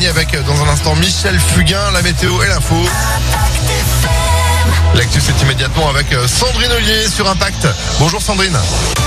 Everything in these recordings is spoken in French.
accompagné avec, dans un instant, Michel Fugain, la météo et l'info. L'actu, c'est immédiatement avec Sandrine Ollier sur Impact. Bonjour Sandrine.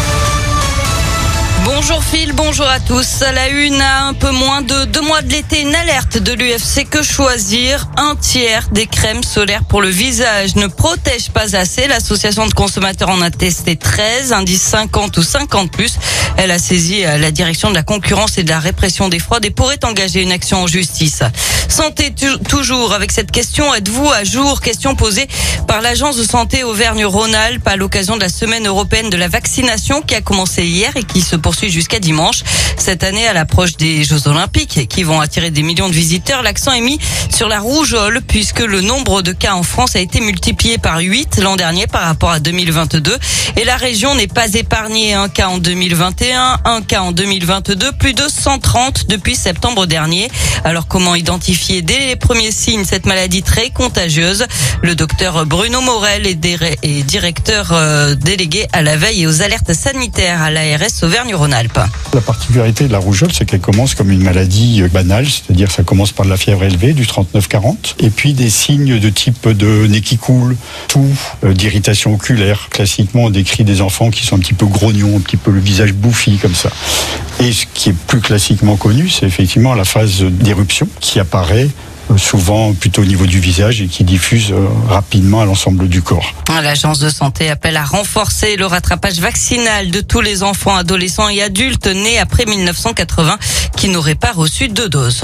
Bonjour Phil, bonjour à tous. À la une, à un peu moins de 2 mois de l'été, une alerte de l'UFC Que Choisir. 1/3 des crèmes solaires pour le visage ne protègent pas assez. L'association de consommateurs en a testé 13, indice 50 ou 50+. Elle a saisi la direction de la concurrence et de la répression des fraudes et pourrait engager une action en justice. Santé toujours avec cette question, êtes-vous à jour? Question posée par l'agence de santé Auvergne-Rhône-Alpes à l'occasion de la semaine européenne de la vaccination qui a commencé hier et qui se poursuit jusqu'à dimanche. Cette année, à l'approche des Jeux Olympiques qui vont attirer des millions de visiteurs, l'accent est mis sur la rougeole puisque le nombre de cas en France a été multiplié par 8 l'an dernier par rapport à 2022 et la région n'est pas épargnée. Un cas en 2021, un cas en 2022, plus de 130 depuis septembre dernier. Alors comment identifier dès les premiers signes cette maladie très contagieuse? Le docteur Bruno Morel est directeur délégué à la veille et aux alertes sanitaires à l'ARS Auvergne-Rhône-Alpes. La particularité de la rougeole, c'est qu'elle commence comme une maladie banale, c'est-à-dire ça commence par de la fièvre élevée, du 39-40, et puis des signes de type de nez qui coule, toux, d'irritation oculaire. Classiquement, on décrit des enfants qui sont un petit peu grognons, un petit peu le visage bouffi comme ça. Et ce qui est plus classiquement connu, c'est effectivement la phase d'éruption qui apparaît souvent plutôt au niveau du visage et qui diffuse rapidement à l'ensemble du corps. L'agence de santé appelle à renforcer le rattrapage vaccinal de tous les enfants, adolescents et adultes nés après 1980 qui n'auraient pas reçu 2 doses.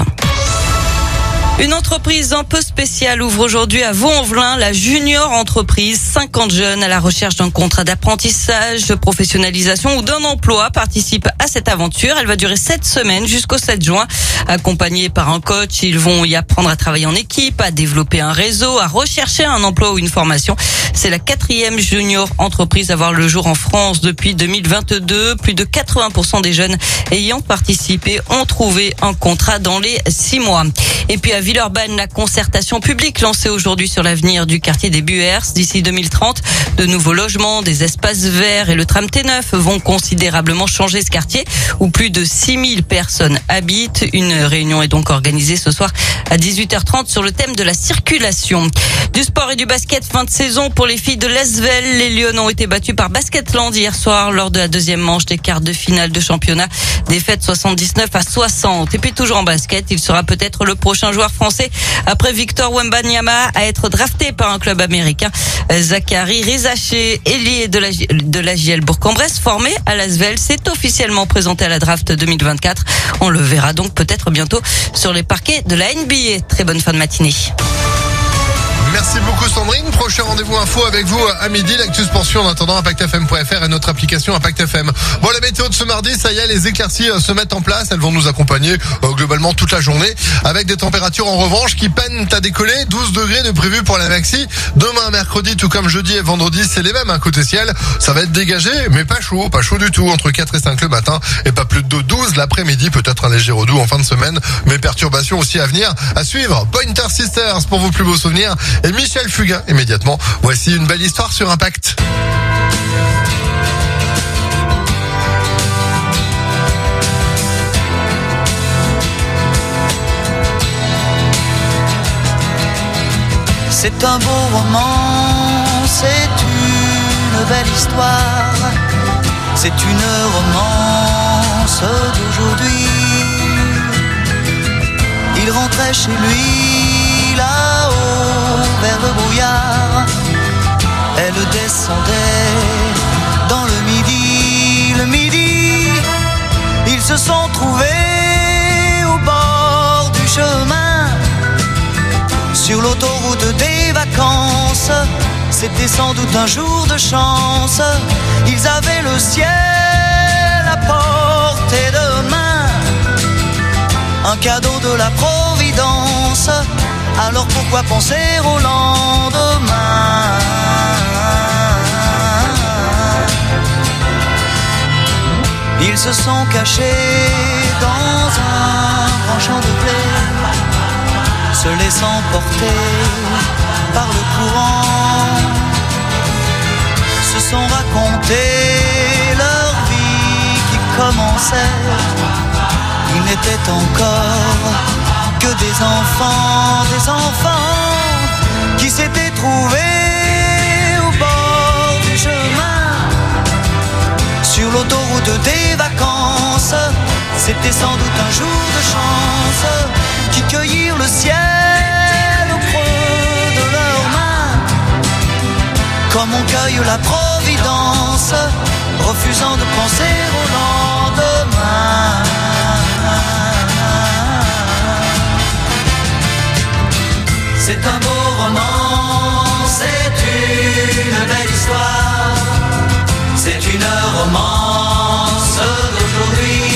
Une entreprise un peu spéciale ouvre aujourd'hui à Vaux-en-Velin la Junior Entreprise. 50 jeunes à la recherche d'un contrat d'apprentissage, de professionnalisation ou d'un emploi participent à cette aventure. Elle va durer 7 semaines jusqu'au 7 juin. Accompagnés par un coach, ils vont y apprendre à travailler en équipe, à développer un réseau, à rechercher un emploi ou une formation. C'est la 4e Junior Entreprise à voir le jour en France depuis 2022. Plus de 80% des jeunes ayant participé ont trouvé un contrat dans les 6 mois. Et puis à Villeurbanne, la concertation publique lancée aujourd'hui sur l'avenir du quartier des Buers. D'ici 2030, de nouveaux logements, des espaces verts et le tram T9 vont considérablement changer ce quartier où plus de 6000 personnes habitent. Une réunion est donc organisée ce soir à 18h30 sur le thème de la circulation. Du sport et du basket, fin de saison pour les filles de l'Asvel. Les Lyon ont été battues par Basketland hier soir lors de la 2e manche des quarts de finale de championnat. Défaite 79-60. Et puis toujours en basket, il sera peut-être le prochain joueur français après Victor Wembanyama à être drafté par un club américain. Zachary Rizaché, ailier de la JL Bourg-en-Bresse, formé à l'Asvel, s'est officiellement présenté à la draft 2024. On le verra donc peut-être bientôt sur les parquets de la NBA. Très bonne fin de matinée. Merci beaucoup Sandrine. Prochain rendez-vous info avec vous à midi. L'actu se poursuit en attendant ImpactFM.fr et notre application ImpactFM. Bon, la météo de ce mardi, ça y est, les éclaircies se mettent en place. Elles vont nous accompagner globalement toute la journée avec des températures en revanche qui peinent à décoller. 12 degrés de prévu pour la maxi. Demain, mercredi, tout comme jeudi et vendredi, c'est les mêmes. Côté ciel, ça va être dégagé, mais pas chaud du tout. Entre 4 et 5 le matin et pas plus de 12 l'après-midi. Peut-être un léger redoux en fin de semaine, mais perturbations aussi à venir. À suivre, Pointer Sisters pour vos plus beaux souvenirs. Et Michel Fugain immédiatement. Voici une belle histoire sur Impact. C'est un beau roman, c'est une belle histoire, c'est une romance d'aujourd'hui. Il rentrait chez lui là-haut vers le brouillard. Elle descendait dans le midi. Ils se sont trouvés au bord du chemin, sur l'autoroute des vacances. C'était sans doute un jour de chance. Ils avaient le ciel à portée de main, un cadeau de la Providence. Alors pourquoi penser au lendemain? Ils se sont cachés dans un grand champ de blé, se laissant porter par le courant, se sont raconté leur vie qui commençait. Il n'était encore que des enfants qui s'étaient trouvés au bord du chemin. Sur l'autoroute des vacances, c'était sans doute un jour de chance, qui cueillirent le ciel au creux de leurs mains, comme on cueille la providence, refusant de penser au lendemain. C'est un beau roman, c'est une belle histoire, c'est une romance d'aujourd'hui.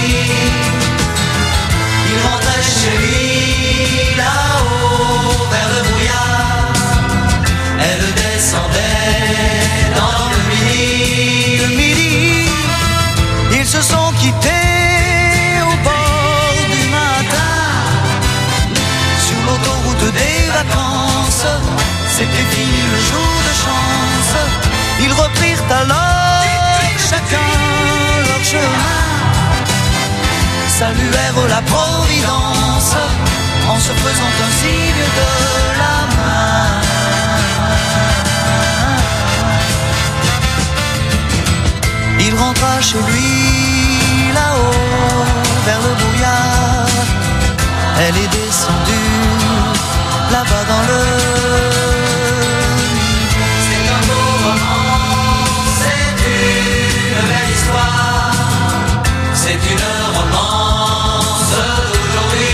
Il rentrait chez lui là-haut vers le brouillard, elle descendait dans le midi. Ils se sont quittés au bord du matin, sur l'autoroute des vacances. C'était fini le jour de chance. Ils reprirent alors chacun leur chemin, saluèrent la providence en se faisant un signe de la main. Il rentra chez lui là-haut vers le brouillard. Elle est descendue là-bas dans le... C'est un beau roman, c'est une belle histoire, c'est une romance d'aujourd'hui.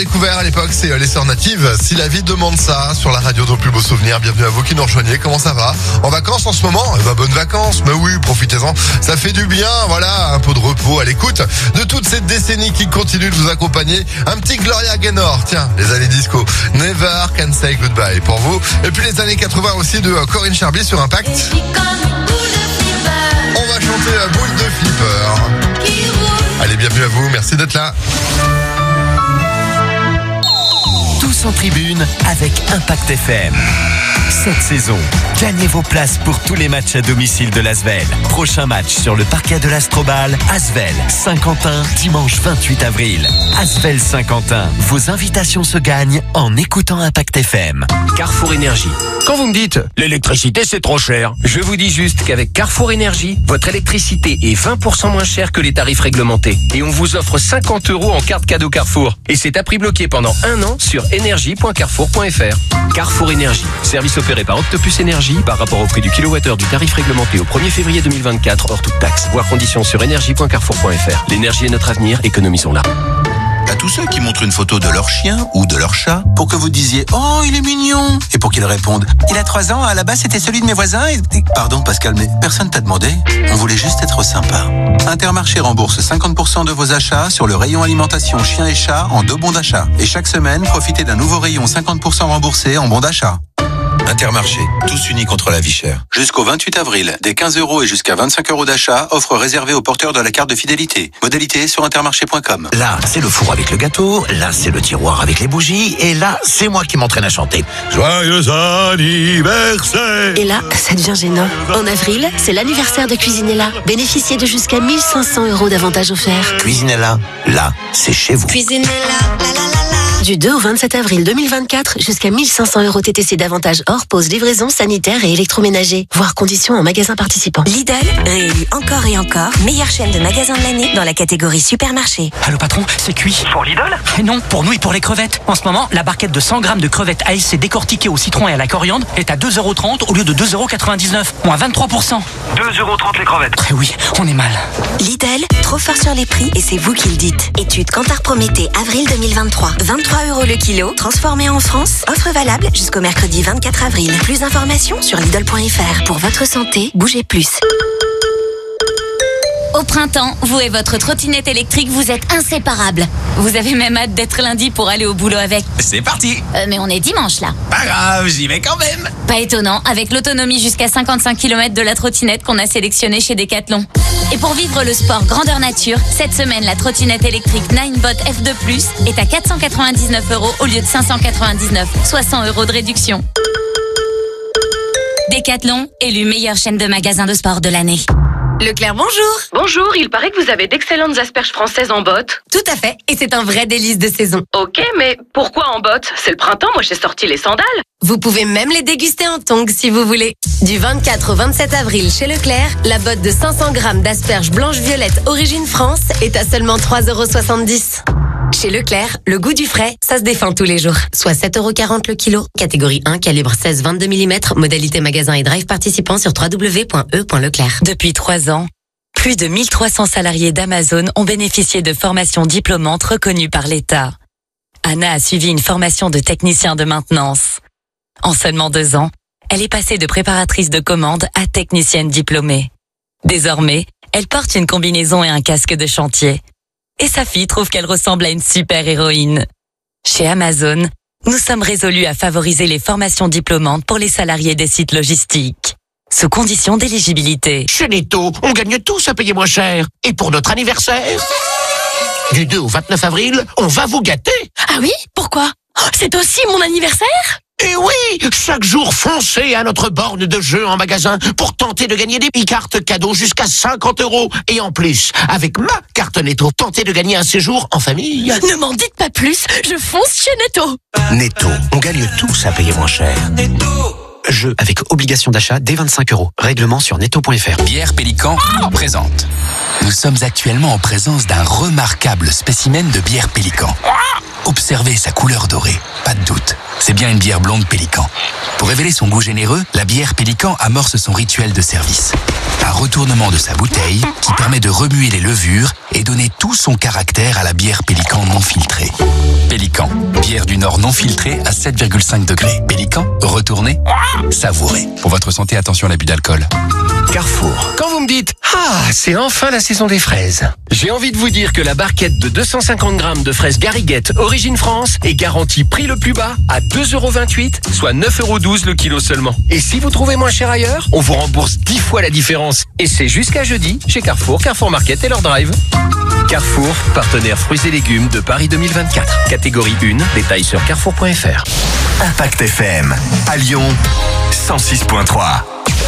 découvert à l'époque, c'est les Sœurs Natives. Si la vie demande ça, sur la radio de vos plus beaux souvenirs. Bienvenue à vous qui nous rejoignez. Comment ça va? En vacances en ce moment? Bonnes vacances. Mais oui, profitez-en. Ça fait du bien. Voilà, un peu de repos à l'écoute de toute cette décennie qui continue de vous accompagner. Un petit Gloria Gaynor. Tiens, les années disco. Never Can Say Goodbye pour vous. Et puis les années 80 aussi de Corinne Charby sur Impact. On va chanter à boule de flipper. Allez, bienvenue à vous. Merci d'être là. Tous en tribune avec Impact FM. Cette saison, gagnez vos places pour tous les matchs à domicile de l'Asvel. Prochain match sur le parquet de l'Astrobal, Asvel Saint-Quentin, dimanche 28 avril. Asvel Saint-Quentin, vos invitations se gagnent en écoutant Impact FM. Carrefour Énergie. Quand vous me dites l'électricité c'est trop cher, je vous dis juste qu'avec Carrefour Énergie, votre électricité est 20% moins chère que les tarifs réglementés. Et on vous offre 50 € en carte cadeau Carrefour. Et c'est à prix bloqué pendant 1 an sur énergie.carrefour.fr. Carrefour Énergie, service opéré par Octopus Énergie par rapport au prix du kilowattheure du tarif réglementé au 1er février 2024 hors toute taxe. Voir conditions sur énergie.carrefour.fr. L'énergie est notre avenir, économisons-la. À tous ceux qui montrent une photo de leur chien ou de leur chat pour que vous disiez « Oh, il est mignon !» et pour qu'ils répondent « Il a 3 ans, à la base c'était celui de mes voisins et... » Pardon Pascal, mais personne t'a demandé. On voulait juste être sympa. Intermarché rembourse 50% de vos achats sur le rayon alimentation chien et chat en 2 bons d'achat. Et chaque semaine, profitez d'un nouveau rayon 50% remboursé en bons d'achat. Intermarché, tous unis contre la vie chère. Jusqu'au 28 avril, des 15 € et jusqu'à 25 € d'achat, offre réservée aux porteurs de la carte de fidélité. Modalité sur intermarché.com. Là, c'est le four avec le gâteau, là, c'est le tiroir avec les bougies, et là, c'est moi qui m'entraîne à chanter. Joyeux anniversaire! Et là, ça devient gênant. En avril, c'est l'anniversaire de Cuisinella. Bénéficiez de jusqu'à 1 500 € d'avantages offerts. Cuisinella, là, c'est chez vous. Cuisinella, la la la la. Du 2 au 27 avril 2024, jusqu'à 1 500 € TTC d'avantages hors pause, livraison, sanitaire et électroménager. Voir conditions en magasin participant. Lidl, réélu encore et encore, meilleure chaîne de magasins de l'année dans la catégorie supermarché. Allô patron, c'est cuit. Pour Lidl? Non, pour nous et pour les crevettes. En ce moment, la barquette de 100 grammes de crevettes ASC décortiquées au citron et à la coriandre est à 2,30 € au lieu de 2,99 €, moins 23%. 2,30 € les crevettes. Eh oui, on est mal. Lidl, trop fort sur les prix et c'est vous qui le dites. Étude Kantar Prométhée, avril 2023. 23 € le kilo, transformé en France. Offre valable jusqu'au mercredi 24 avril. Plus d'informations sur Lidl.fr. Pour votre santé, bougez plus. Au printemps, vous et votre trottinette électrique, vous êtes inséparables. Vous avez même hâte d'être lundi pour aller au boulot avec. C'est parti! Mais on est dimanche là. Pas grave, j'y vais quand même! Pas étonnant, avec l'autonomie jusqu'à 55 km de la trottinette qu'on a sélectionnée chez Decathlon. Et pour vivre le sport grandeur nature, cette semaine, la trottinette électrique Ninebot F2+, est à 499 € au lieu de 599, soit 100 € de réduction. Decathlon, élu meilleure chaîne de magasins de sport de l'année. Leclerc, bonjour. Bonjour, il paraît que vous avez d'excellentes asperges françaises en botte. Tout à fait, et c'est un vrai délice de saison. Ok, mais pourquoi en botte? C'est le printemps, moi j'ai sorti les sandales. Vous pouvez même les déguster en tongs si vous voulez. Du 24 au 27 avril chez Leclerc, la botte de 500 grammes d'asperges blanches-violettes origine France est à seulement 3,70 €. Chez Leclerc, le goût du frais, ça se défend tous les jours. Soit 7,40 € le kilo. Catégorie 1, calibre 16-22 mm. Modalité magasin et drive participant sur www.e.leclerc. Depuis 3 ans, plus de 1300 salariés d'Amazon ont bénéficié de formations diplômantes reconnues par l'État. Anna a suivi une formation de technicien de maintenance. En seulement 2 ans, elle est passée de préparatrice de commande à technicienne diplômée. Désormais, elle porte une combinaison et un casque de chantier. Et sa fille trouve qu'elle ressemble à une super-héroïne. Chez Amazon, nous sommes résolus à favoriser les formations diplômantes pour les salariés des sites logistiques. Sous condition d'éligibilité. Chez Netto, on gagne tous à payer moins cher. Et pour notre anniversaire, du 2 au 29 avril, on va vous gâter. Ah oui? Pourquoi? C'est aussi mon anniversaire? Et oui, chaque jour, foncez à notre borne de jeu en magasin pour tenter de gagner des e-cartes cadeaux jusqu'à 50 €. Et en plus, avec ma carte Netto, tentez de gagner un séjour en famille. Ne m'en dites pas plus, je fonce chez Netto. Netto, on gagne tous à payer moins cher. Jeu avec obligation d'achat dès 25 €. Règlement sur netto.fr. Bière Pélican présente. Nous sommes actuellement en présence d'un remarquable spécimen de bière Pélican. Observez sa couleur dorée. Pas de doute, c'est bien une bière blonde Pélican. Pour révéler son goût généreux, la bière Pélican amorce son rituel de service. Un retournement de sa bouteille qui permet de remuer les levures et donner tout son caractère à la bière Pélican non filtrée. Pélican, bière du Nord non filtrée à 7,5 degrés. Pélican, retournez, savourez. Pour votre santé, attention à l'abus d'alcool. Carrefour. Quand vous me dites « Ah, c'est enfin la saison des fraises », j'ai envie de vous dire que la barquette de 250 grammes de fraises Garriguette Origine France est garantie prix le plus bas à 2,28 €, soit 9,12 € le kilo seulement. Et si vous trouvez moins cher ailleurs, on vous rembourse 10 fois la différence. Et c'est jusqu'à jeudi chez Carrefour, Carrefour Market et leur drive. Carrefour, partenaire fruits et légumes de Paris 2024. Catégorie 1, détails sur carrefour.fr. Impact FM, à Lyon, 106.3.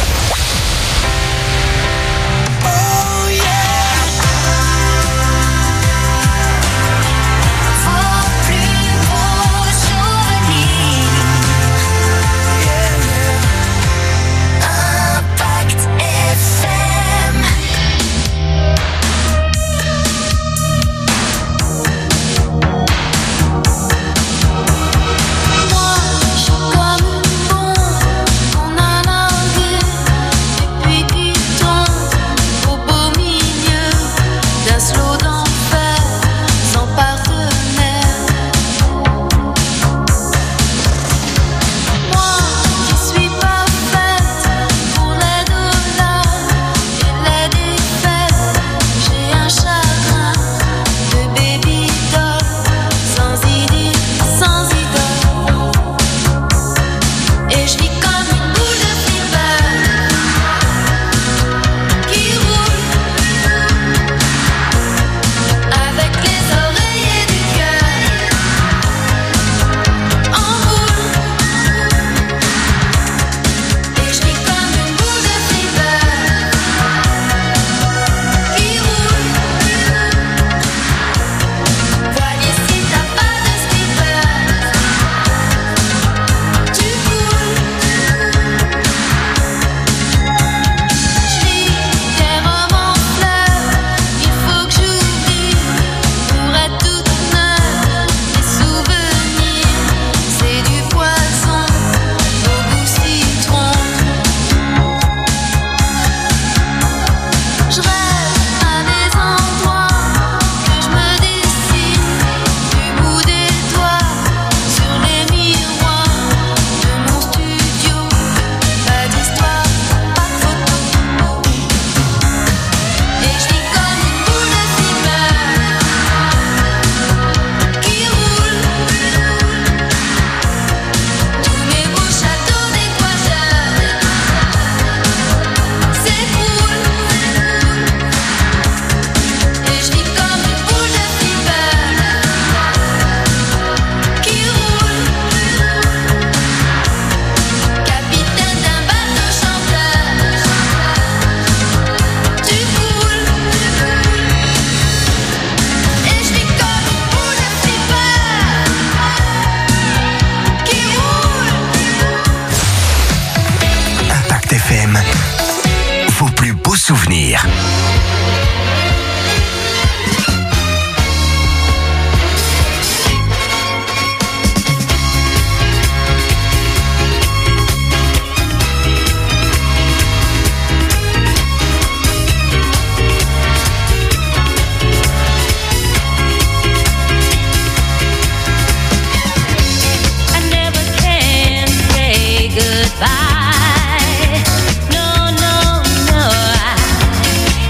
Souvenirs. I never can say goodbye. No, no, no.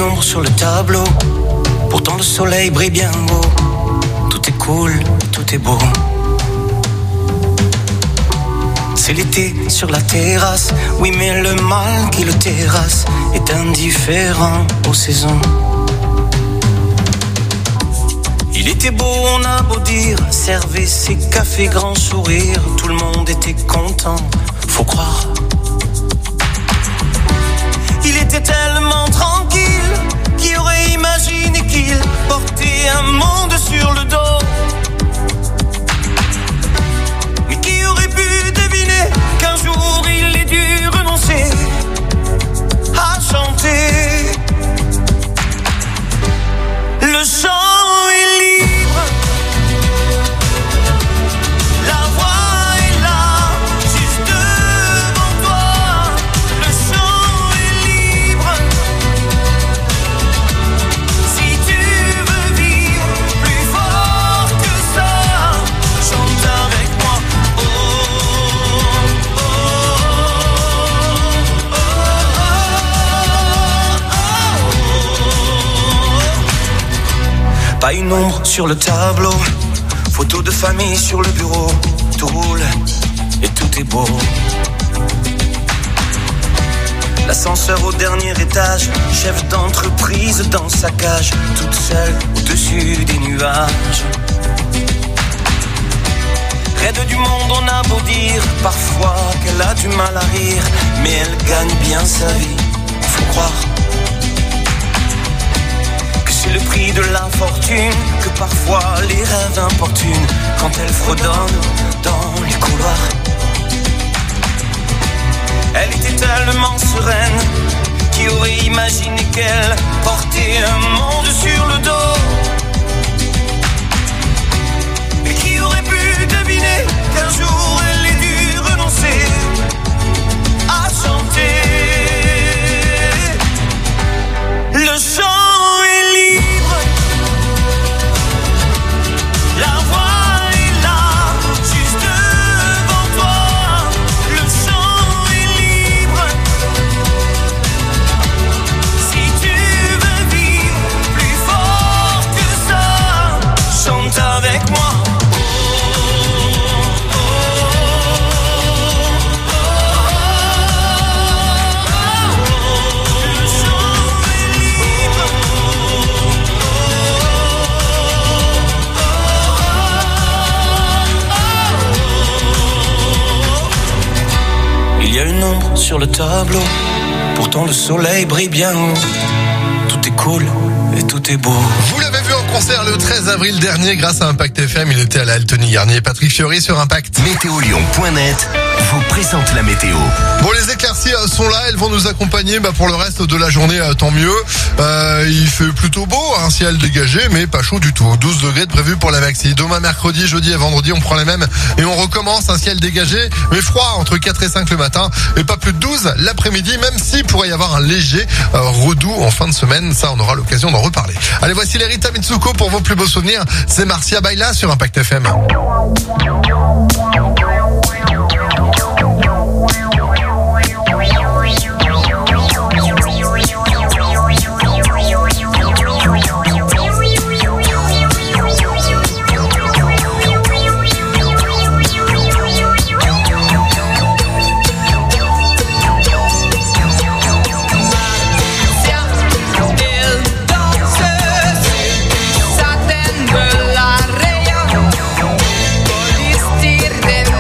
ombre sur le tableau. Pourtant le soleil brille bien haut. Tout est cool, tout est beau. C'est l'été sur la terrasse. Oui mais le mal qui le terrasse est indifférent aux saisons. Il était beau, on a beau dire, servait ses cafés grand sourire. Tout le monde était content, faut croire. Il était tellement tranquille, qui aurait imaginé qu'il portait un monde sur le dos. Mais qui aurait pu deviner qu'un jour il ait dû renoncer à chanter. Le chant est libre, la voix est là, juste devant toi. Le chant est libre, si tu veux vivre plus fort que ça, chante avec moi. Oh, oh, oh, oh, oh. Pas une ombre sur le tableau, photo de famille sur le bureau. Tout roule et tout est beau. L'ascenseur au dernier étage, chef d'entreprise dans sa cage, toute seule au-dessus des nuages. Raide du monde, on a beau dire parfois qu'elle a du mal à rire, mais elle gagne bien sa vie, faut croire. C'est le prix de la fortune, que parfois les rêves importunent quand elle fredonne dans les couloirs. Elle était tellement sereine, qui aurait imaginé qu'elle portait un monde sur le dos. Et qui aurait pu deviner qu'un jour elle ait dû renoncer à chanter. Le chant avec moi. Il y a une ombre sur le tableau, pourtant le soleil brille bien haut. Tout est cool et tout est beau. Vous l'avez vu en concert le 13 avril dernier grâce à Impact FM. Il était à la Altony Garnier. Patrick Fiori sur Impact. Météolion.net vous présente la météo. Bon, les éclaircies sont là. Elles vont nous accompagner pour le reste de la journée. Tant mieux. Il fait plutôt beau, un ciel dégagé, mais pas chaud du tout. 12 degrés de prévu pour la maxi. Demain, mercredi, jeudi et vendredi, on prend les mêmes et on recommence. Un ciel dégagé, mais froid entre 4 et 5 le matin et pas plus de 12 l'après-midi, même s'il pourrait y avoir un léger redoux en fin de semaine. Ça, on aura l'occasion d'en reparler. Allez, voici les Rita Mitsuko pour vos plus beaux souvenirs. C'est Marcia Baila sur Impact FM. Saten de la rea, polistir de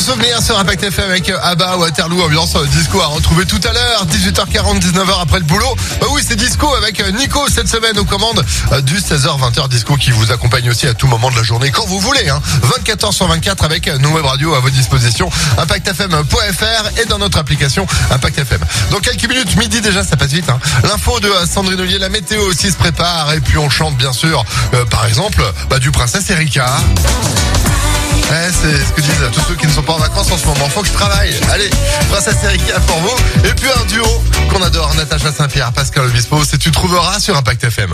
souvenirs sur Impact FM avec Abba, Waterloo, ambiance disco à retrouver tout à l'heure, 18h40, 19h après le boulot. Bah oui, c'est disco avec Nico cette semaine aux commandes du 16h, 20h disco qui vous accompagne aussi à tout moment de la journée quand vous voulez, 24h sur 24 avec nos web radios à votre disposition, impactfm.fr et dans notre application Impact FM. Dans quelques minutes, midi déjà, ça passe vite, L'info de Sandrine Ollier, la météo aussi se prépare et puis on chante bien sûr, par exemple, du Princesse Erika. C'est ce que disent tous ceux qui ne sont pas en vacances en ce moment. Faut que je travaille. Allez, Princesse Erika pour vous. Et puis un duo qu'on adore, Natacha Saint-Pierre, Pascal Obispo. C'est Tu trouveras sur Impact FM.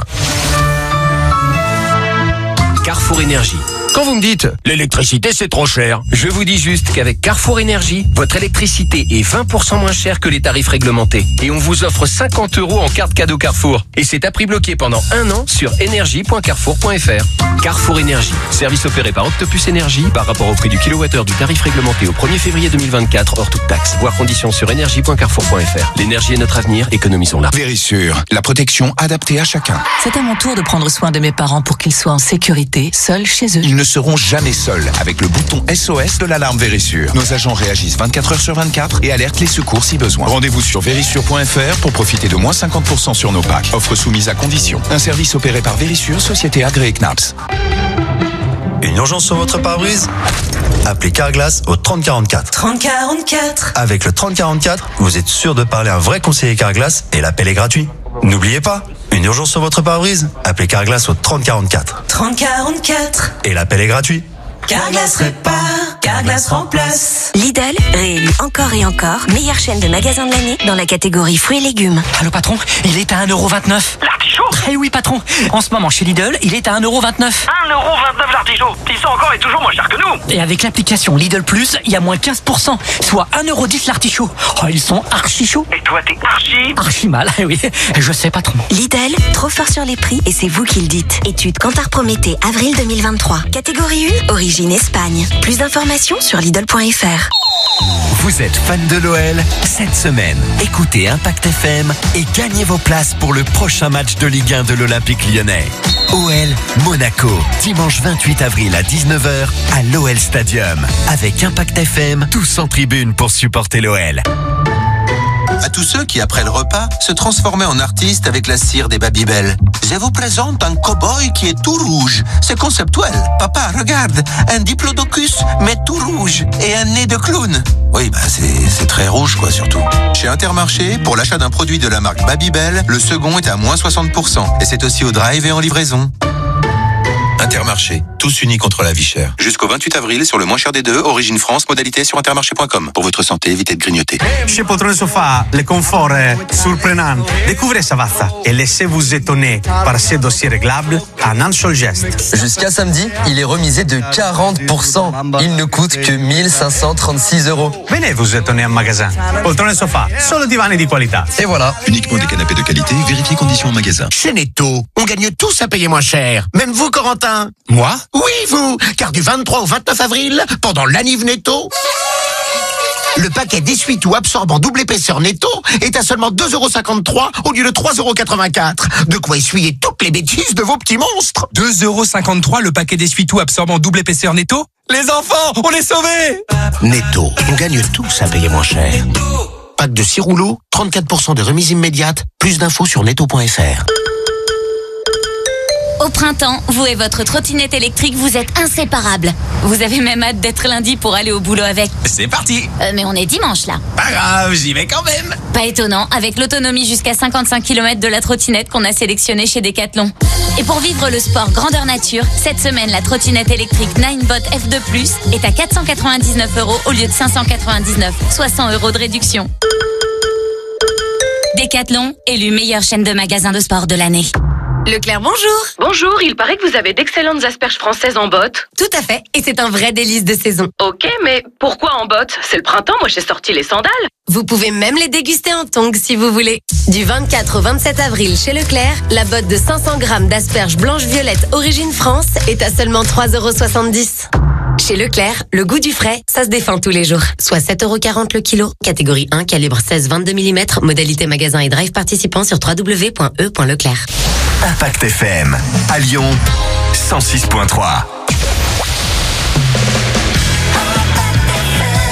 Carrefour Énergie. Quand vous me dites l'électricité c'est trop cher, je vous dis juste qu'avec Carrefour Énergie, votre électricité est 20% moins chère que les tarifs réglementés. Et on vous offre 50 € en carte cadeau Carrefour. Et c'est à prix bloqué pendant 1 an sur énergie.carrefour.fr. Carrefour Énergie. Service opéré par Octopus Énergie par rapport au prix du kilowattheure du tarif réglementé au 1er février 2024 hors toute taxe. Voir conditions sur énergie.carrefour.fr. L'énergie est notre avenir, économisons-la. Vérissure, la protection adaptée à chacun. C'est à mon tour de prendre soin de mes parents pour qu'ils soient en sécurité, seuls chez eux. Ils ne seront jamais seuls avec le bouton SOS de l'alarme Vérissure. Nos agents réagissent 24 heures sur 24 et alertent les secours si besoin. Rendez-vous sur vérissure.fr pour profiter de moins 50% sur nos packs. Offre soumise à condition. Un service opéré par Vérissure, société agréée CNAPS. Une urgence sur votre pare-brise ? Appelez Carglass au 3044. 3044. Avec le 3044, vous êtes sûr de parler à un vrai conseiller Carglass et l'appel est gratuit. N'oubliez pas, une urgence sur votre pare-brise ? Appelez Carglass au 3044. 3044. Et l'appel est gratuit. Carglass répare, Carglass remplace. Lidl, réélu encore et encore, meilleure chaîne de magasins de l'année dans la catégorie fruits et légumes. Allô patron, il est à 1,29 €. L'artichaut ? Eh oui patron, en ce moment chez Lidl, il est à 1,29 €. 1,29 € l'artichaut. Ils sont encore et toujours moins chers que nous. Et avec l'application Lidl Plus, il y a moins 15%, soit 1,10 € l'artichaut. Oh, ils sont archi chauds. Et toi, t'es archi mal, oui, je sais patron. Lidl, trop fort sur les prix et c'est vous qui le dites. Étude Kantar Prométhée, avril 2023. Catégorie 1, origine Espagne. Plus d'informations sur Lidl.fr. Vous êtes fan de l'OL? Cette semaine, écoutez Impact FM et gagnez vos places pour le prochain match de Ligue 1 de l'Olympique Lyonnais. OL Monaco, dimanche 28 avril à 19h à l'OL Stadium. Avec Impact FM, tous en tribune pour supporter l'OL. À tous ceux qui, après le repas, se transformaient en artistes avec la cire des Babybel. Je vous présente un cow-boy qui est tout rouge. C'est conceptuel. Papa, regarde, un diplodocus, mais tout rouge, et un nez de clown. Oui, c'est très rouge, quoi, surtout. Chez Intermarché, pour l'achat d'un produit de la marque Babybel, le second est à moins 60%. Et c'est aussi au drive et en livraison. Intermarché, tous unis contre la vie chère. Jusqu'au 28 avril sur le moins cher des deux, Origine France, modalité sur intermarché.com. Pour votre santé, évitez de grignoter. Chez Poltrone Sofa, le confort est surprenant. Découvrez Savazza et laissez-vous étonner par ces dossiers réglables en un seul geste. Jusqu'à samedi, il est remisé de 40%. Il ne coûte que 1536 €. Venez vous étonner en magasin. Poltrone Sofa, solo divani di qualità. Et voilà. Uniquement des canapés de qualité, vérifiez conditions en magasin. Chez Netto, on gagne tous à payer moins cher. Même vous, Corentin. Moi ? Oui, vous. Car du 23 au 29 avril, pendant l'anniv Netto, le paquet d'essuie-tout absorbant double épaisseur Netto est à seulement 2,53 € au lieu de 3,84 €. De quoi essuyer toutes les bêtises de vos petits monstres. 2,53 € le paquet d'essuie-tout absorbant double épaisseur Netto. Les enfants, on est sauvés! Netto, on gagne tous à payer moins cher. Pack de 6 rouleaux, 34% de remise immédiate. Plus d'infos sur netto.fr. Au printemps, vous et votre trottinette électrique, vous êtes inséparables. Vous avez même hâte d'être lundi pour aller au boulot avec. C'est parti! Mais on est dimanche là. Pas grave, j'y vais quand même! Pas étonnant, avec l'autonomie jusqu'à 55 km de la trottinette qu'on a sélectionnée chez Decathlon. Et pour vivre le sport grandeur nature, cette semaine, la trottinette électrique Ninebot F2+, est à 499 € au lieu de 599, soit 100 € de réduction. Decathlon, élu meilleure chaîne de magasins de sport de l'année. Leclerc, bonjour. Bonjour, il paraît que vous avez d'excellentes asperges françaises en botte. Tout à fait, et c'est un vrai délice de saison. Ok, mais pourquoi en botte? C'est le printemps, moi j'ai sorti les sandales. Vous pouvez même les déguster en tongs si vous voulez. Du 24 au 27 avril chez Leclerc, la botte de 500 grammes d'asperges blanches-violettes origine France est à seulement 3,70 €. Chez Leclerc, le goût du frais, ça se défend tous les jours. Soit 7,40 € le kilo. Catégorie 1, calibre 16-22 mm. Modalité magasin et drive participant sur www.e.leclerc. Impact FM, à Lyon, 106.3.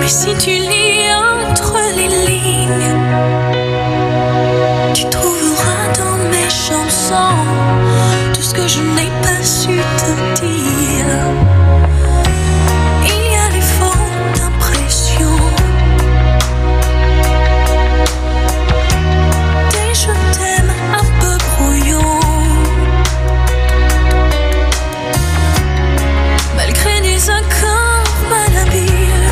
Mais si tu lis entre les lignes, tu trouveras dans mes chansons tout ce que je n'ai pas su te dire. Il y a les fautes d'impression, des je t'aime un peu brouillons, malgré des accords malhabiles.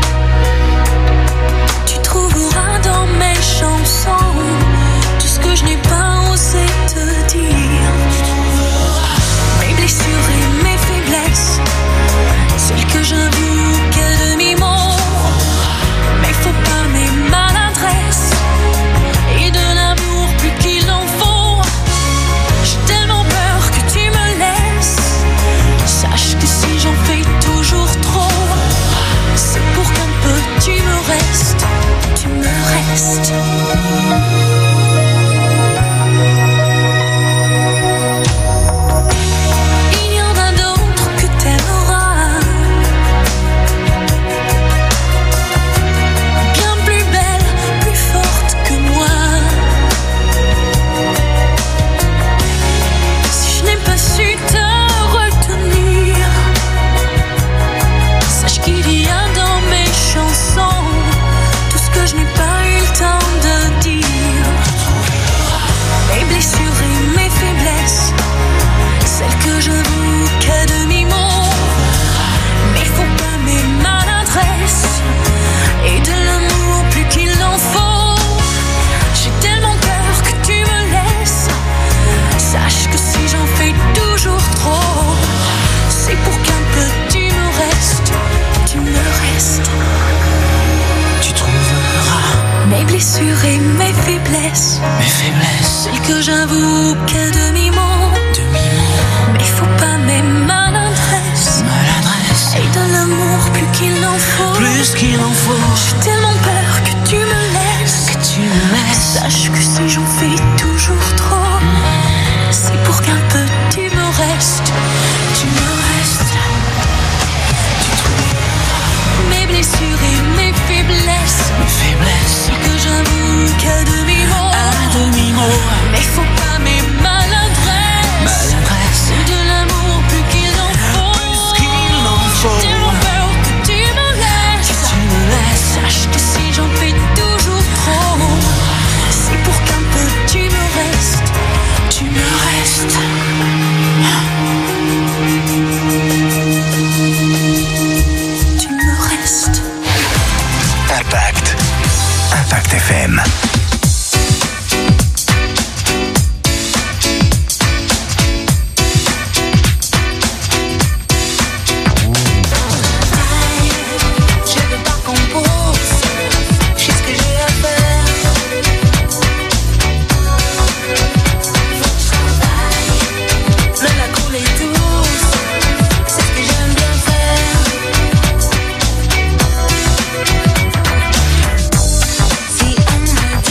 Tu trouveras dans mes chansons tout ce que je n'ai pas osé te dire. Mes blessures et mes faiblesses, celles que j'avoue qu'à demi-mot. Mais faut pas mes maladresses et de l'amour plus qu'il en faut. J'ai tellement peur que tu me laisses. Sache que si j'en fais toujours trop, c'est pour qu'un peu tu me restes. Tu me restes. Il y en a d'autres que t'aimeras, bien plus belles, plus fortes que moi. Si je n'ai pas su te retenir, sache qu'il y a dans mes chansons tout ce que je n'ai pas eu le temps de dire. Mes blessures et mes faiblesses, celles que j'avoue qu'à demi-mot. Mais faut pas mes maladresses et de l'amour plus qu'il en faut. J'ai tellement peur que tu me laisses. Sache que si j'en fais toujours trop, c'est pour qu'un peu tu me restes. Tu me restes. Tu trouveras mes blessures et mes faiblesses, celles que j'avoue qu'à demi-mot. Mais faut pas mes maladresses et de l'amour plus qu'il en faut. J'ai tellement peur que tu me laisses. Sache que si j'en fais toujours trop, c'est pour qu'un peu tu me restes. Tu me restes. Tu trouveras mes blessures et mes faiblesses, que j'avoue qu'à demi-mot. Mais faut pas mes maladresses et de l'amour plus qu'il en faut. J'ai tellement peur que tu me laisses. Sache que si j'en fais toujours trop, c'est pour qu'un peu tu me restes. Tu me restes. Tu me restes. Impact. Impact FM. Je veux pas qu'on pose, je sais ce que j'ai à faire. Le lac coule est douce, c'est ce que j'aime bien faire. Si on me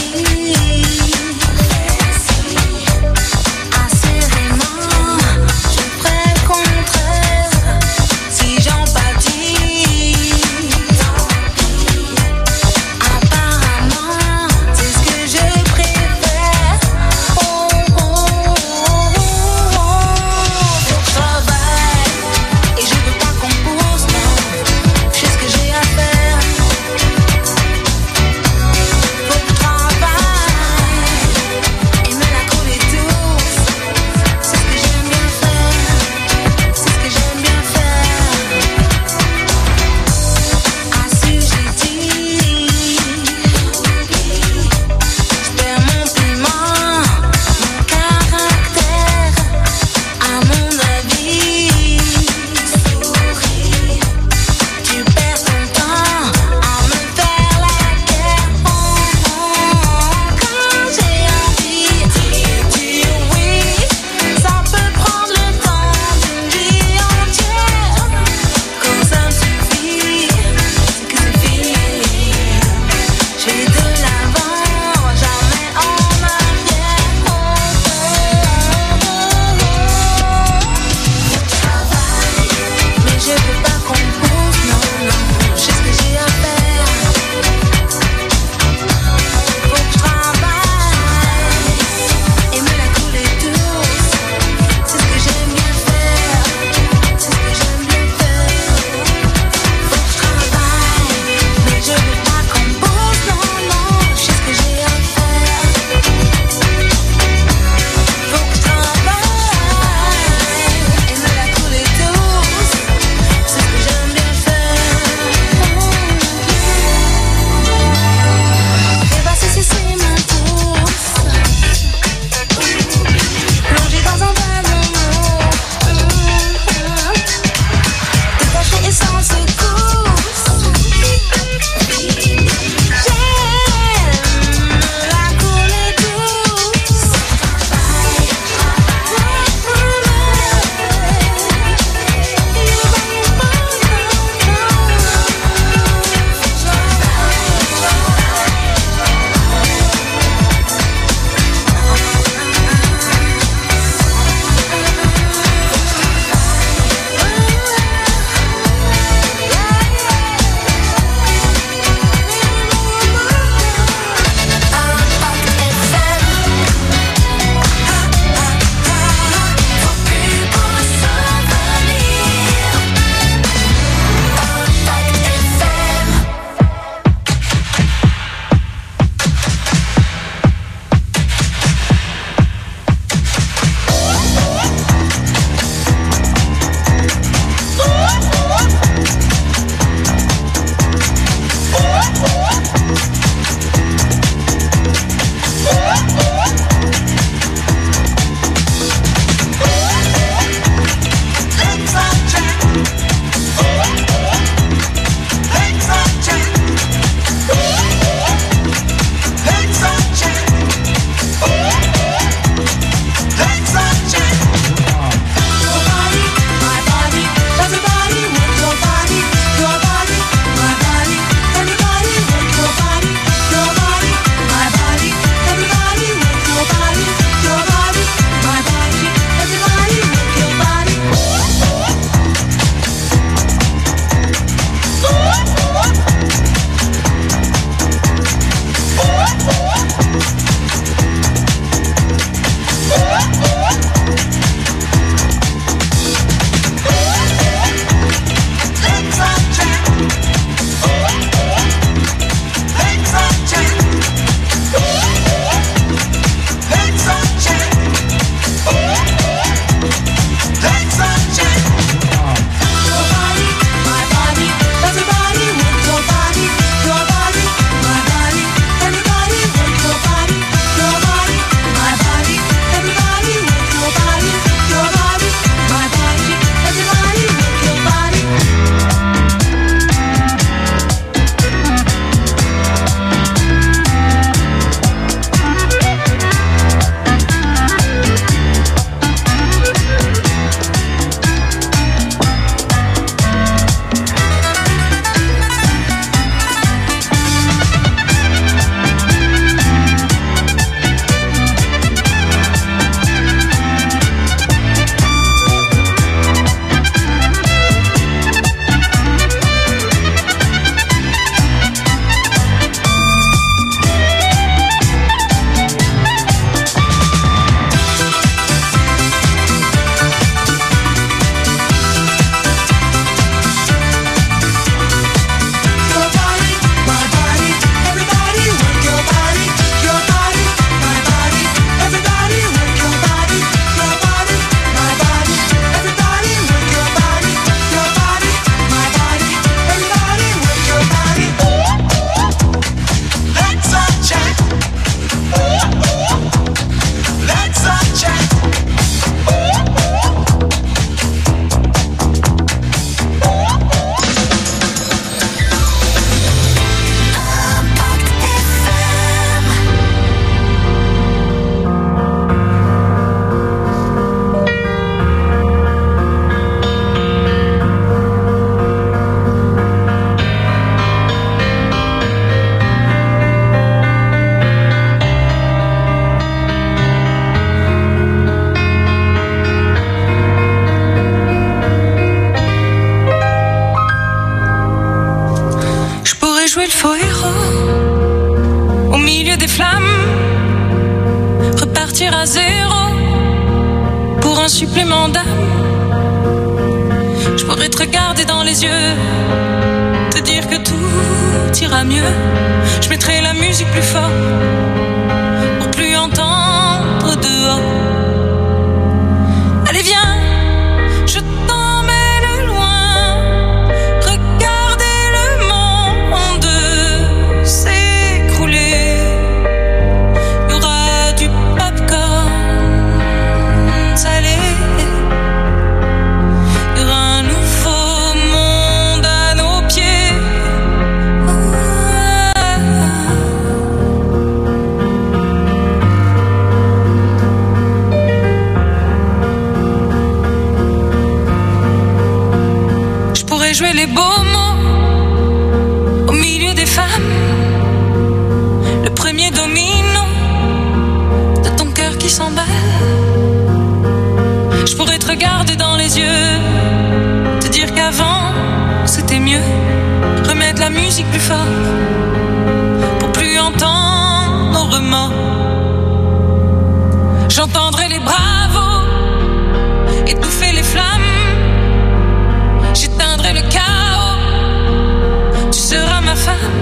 le faux héros au milieu des flammes, repartir à zéro pour un supplément d'âme. Je pourrais te regarder dans les yeux, te dire que tout ira mieux. Je mettrai la musique plus fort pour plus entendre dehors. Allez viens, je t'emmène loin, regardez le monde s'écrouler. Il y aura du popcorn salé, il y aura un nouveau monde à nos pieds. Je pourrais jouer les beaux mots au milieu des femmes, le premier domino de ton cœur qui s'emballe. Je pourrais te regarder dans les yeux, te dire qu'avant c'était mieux, remettre la musique plus fort pour plus entendre nos remords. J'entendrai les bravos étouffer les flammes, j'éteindrai le chaos, tu seras ma femme.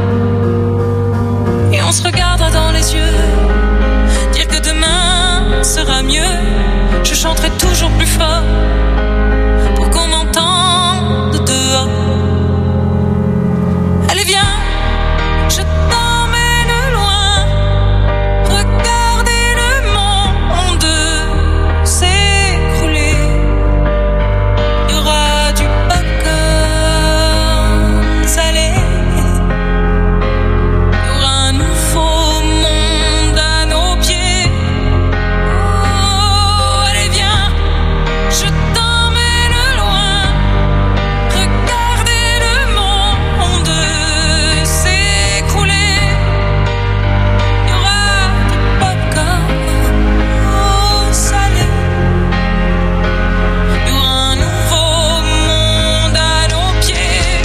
Et on se regardera dans les yeux, dire que demain sera mieux. Je chanterai toujours plus fort pour qu'on m'entende dehors. Allez viens, je t'emmène loin, regardez le monde s'écrouler. Il y aura du popcorn salé, il y aura un nouveau monde à nos pieds. Oh, allez viens, je t'emmène loin, regardez le monde s'écrouler. Il y aura du popcorn salé, il y aura un nouveau monde à nos pieds.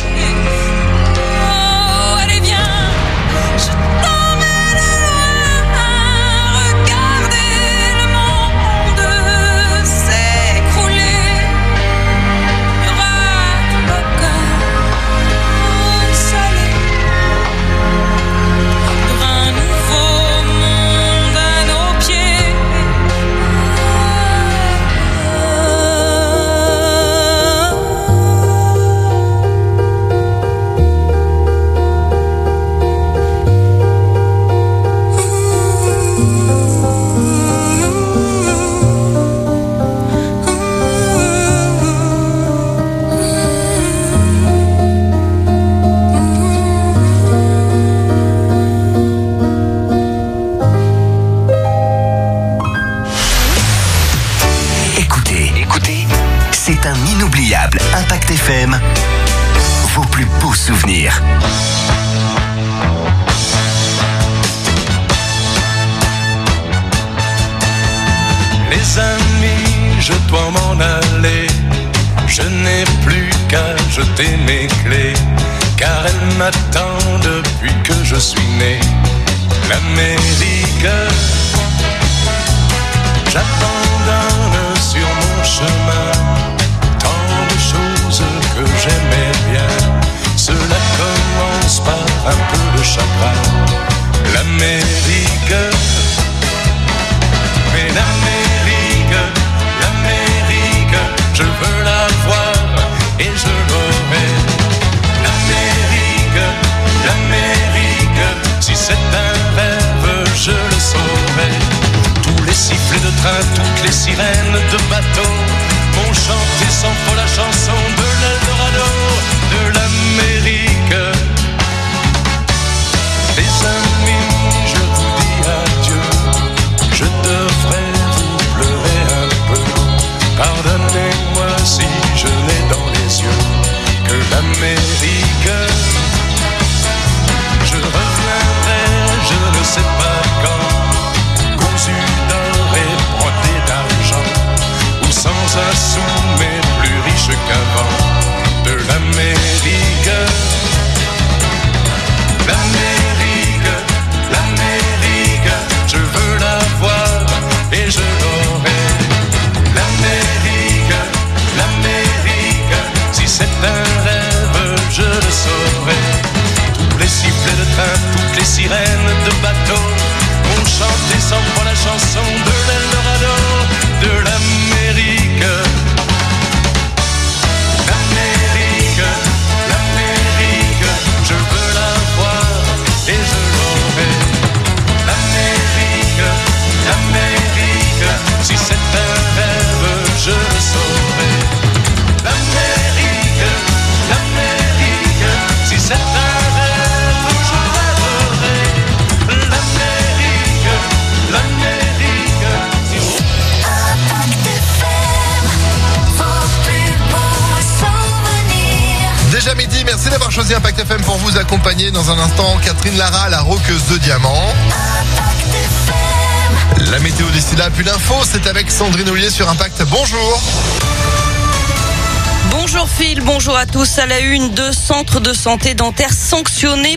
Oh, allez viens, je t'emmène loin, regardez le monde s'écrouler. Il y aura du popcorn salé, il y aura un nouveau monde à nos pieds. Écoutez, c'est un inoubliable Impact FM, vos plus beaux souvenirs. Les amis, je dois m'en aller. Je n'ai plus qu'à jeter mes clés, car elle m'attend depuis que je suis né. L'Amérique, j'abandonne sur mon chemin tant de choses que j'aimais bien. Cela commence par un peu de chagrin. L'Amérique, mais l'Amérique, je veux la voir et je l'aurai. L'Amérique, si c'est un rêve, je le saurai. Tous les sifflets de train, toutes les sirènes de bateau vont chanter sans faux la chanson de l'Eldorado, de l'Amérique. Les les sirènes de bateau ont chanté sans fois la chanson de l'Eldorado, de l'Amérique. L'Amérique, l'Amérique, je veux la voir et je l'aurai. L'Amérique, l'Amérique, si c'est un rêve, je le saurai. L'Amérique, l'Amérique, si c'est un rêve, je rêverai. L'Amérique, l'Amérique, si Impact FM, vos plus beaux souvenirs. Déjà midi, merci d'avoir choisi Impact FM pour vous accompagner. Dans un instant, Catherine Lara, la roqueuse de diamants. La météo d'ici là, puis l'info, c'est avec Sandrine Ollier sur Impact. Bonjour. Bonjour Phil, bonjour à tous. À la une, 2 centres de santé dentaire sanctionnés